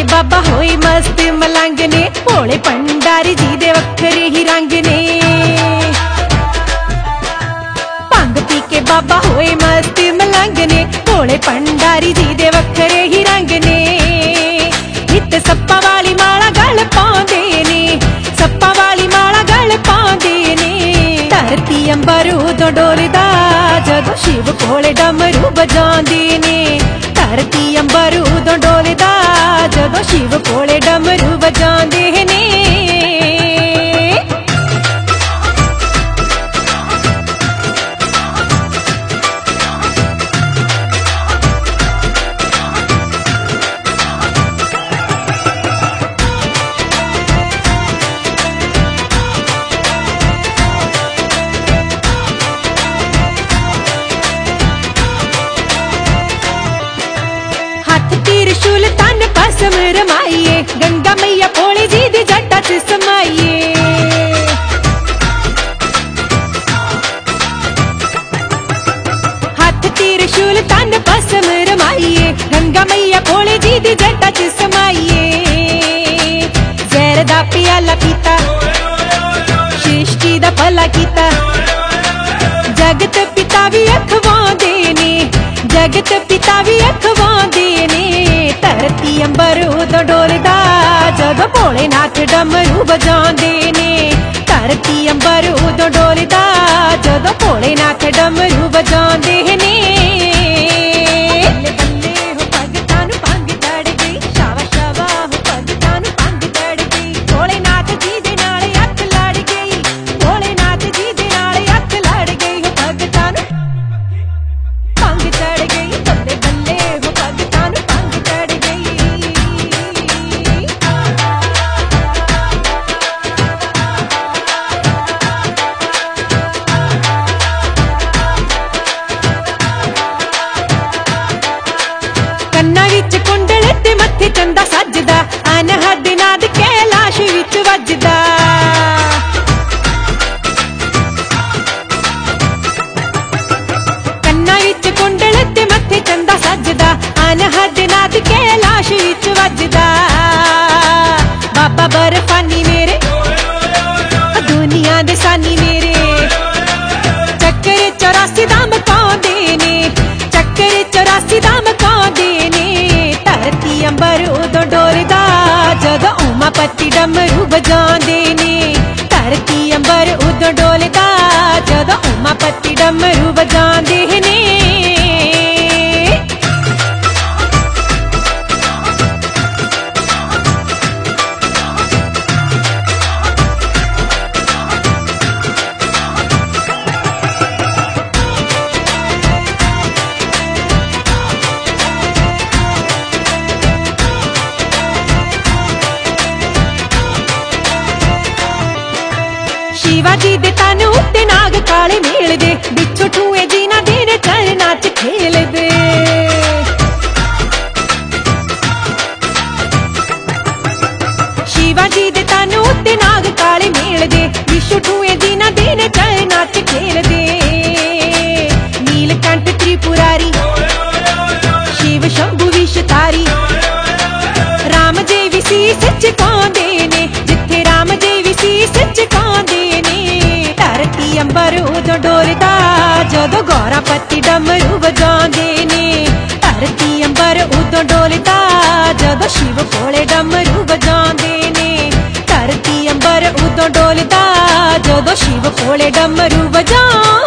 बाबा होए मस्त मलंग ने, भोले भंडारी जी दे वखरे ही रंग ने। भंग पी के बाबा होए मस्त मलंग ने, भोले भंडारी जी दे वखरे ही रंग ने। हित सप्पा वाली माला गल पाउंदे ने, सप्पा वाली माला गल पाउंदे ने। धरती अंबर उदों डोलदा जदों शिव कोले डमरू बजाउंदे ने। धरती अंबर उदों डोलदा जदों शिव कोले डमरू बजाउंदे ने। त्रिशूल तन भस्म रमाइए, गंगा मैया भोले जी दी जटा च समाइए। हाथ त्रिशूल तन भस्म रमाइए, गंगा मैया भोले जी दी जटा च समाइए। जहर दा प्याला पीता, सृष्टि दा भला कीता। जगत पिता भी अखवांदे ने, जगत पिता भी अखवांदे ने। धरती अंबर उदों डोलदा जदों भोलेनाथ डमरू बजाउंदे ने। धरती अंबर उदों डोलदा जदों भोलेनाथ डमरू बजाउंदे ने। बल्ले बल्ले हो भगतां नूं भंग चढ़ गई, शावा शावा हो भगतां नूं भंग चढ़ गई। भोलेनाथ जी दे नाल अख लड़ गई, भोलेनाथ जी दे नाल अख लड़ गई। हो भगतां नूं भंग चढ़ गई, बल्ले बल्ले हो भगतां नूं भंग चढ़ गई। ਕੰਨਾਂ ਵਿੱਚ ਕੁੰਡਲ ਤੇ ਮੱਥੇ ਚੰਦਾ ਸੱਜਦਾ, ਅਨਹਦ ਨਾਦ ਕੈਲਾਸ਼ ਵਿੱਚ ਵੱਜਦਾ। ਕੰਨਾਂ ਵਿੱਚ ਕੁੰਡਲ ਤੇ ਮੱਥੇ ਚੰਦਾ ਸੱਜਦਾ, ਅਨਹਦ ਨਾਦ ਕੈਲਾਸ਼ ਵਿੱਚ ਵੱਜਦਾ। ਬਾਬਾ ਬਰਫਾਨੀ ਮੇਰੇ, ਦੁਨੀਆ ਦੇ ਸਾਨੀ ਮੇਰੇ। ਚੱਕਰ 84 ਦਾ ਮਕਾਉਂਦੇ ਨੇ, ਚੱਕਰ 84 ਦਾ ਮਕਾਉਂਦੇ ਨੇ। ਧਰਤੀ ਅੰਬਰ ਉਦੋਂ ਡੋਲਦਾ ਜਦੋਂ ਉਮਾਪਤੀ ਡਮਰੂ ਵਜਾਉਂਦੇ ਨੇ। ਧਰਤੀ ਅੰਬਰ ਉਦੋਂ ਡੋਲਦਾ ਜਦੋਂ ਉਮਾਪਤੀ ਡਮਰੂ ਵਜਾਉਂਦੇ ਨੇ। शिवा जी दे तन उत्ते नाग काले मेलदे, बिच्छू ठूए जिन्हां दे ने चरनां च खेलदे। शिवा जी दे तन उत्ते नाग काले मेलदे, बिच्छू ठूए जिन्हां दे ने चरनां च खेलदे। नीलकंठ त्रिपुरारी, शिव शंभु विषधारी। राम जी भी सीस झुकाउंदे ने, जिथे राम जी भी सीस झुकाउंदे ने। धरती अंबर उदों डोलदा जदों गौरापति डमरू बजाउंदे ने। धरती अंबर उदों डोलदा जदों शिव कोले डमरू बजाउंदे ने। धरती अंबर उदों डोलदा जदों शिव कोले डमरू बजाउंदे